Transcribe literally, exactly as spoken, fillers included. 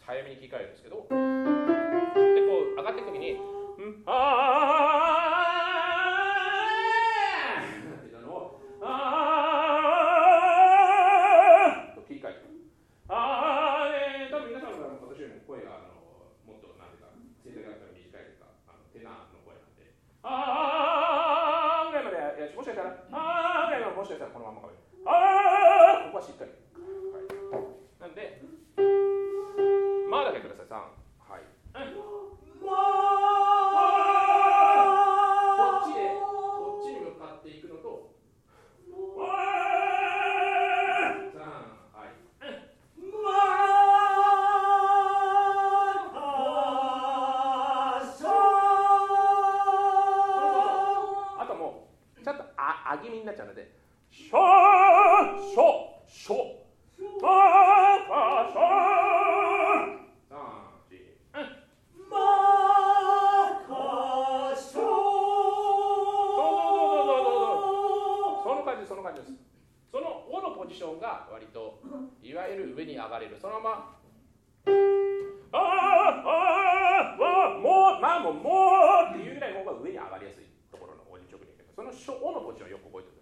早めに切り替えるんですけど、でこう上がっていくときに、うんあーって言ったのをあーと切り替えてくる。あー、えー、多分皆さんの私よりも声があのもっとなんていうか声帯が短いというかあのテナーの声なんで、あーぐらいまでやし、もしかしたらあーぐらいまでもしかしたらこのままかも。あーここはしっかり。はい、なんで、まあだけください。さん、はい。こっちでこっちに向かっていくのと、さん、はい。あともうちょっとああ気味になっちゃうので、しょしょしょああしょその感じです。その「お」のポジションが割といわゆる上に上がれる。そのまま「あーあーわーもうまあもうもう」っていうぐらいの方が上に上がりやすいところの「お」に直にいけど、その「しょ」「お」のポジションをよく覚えておく。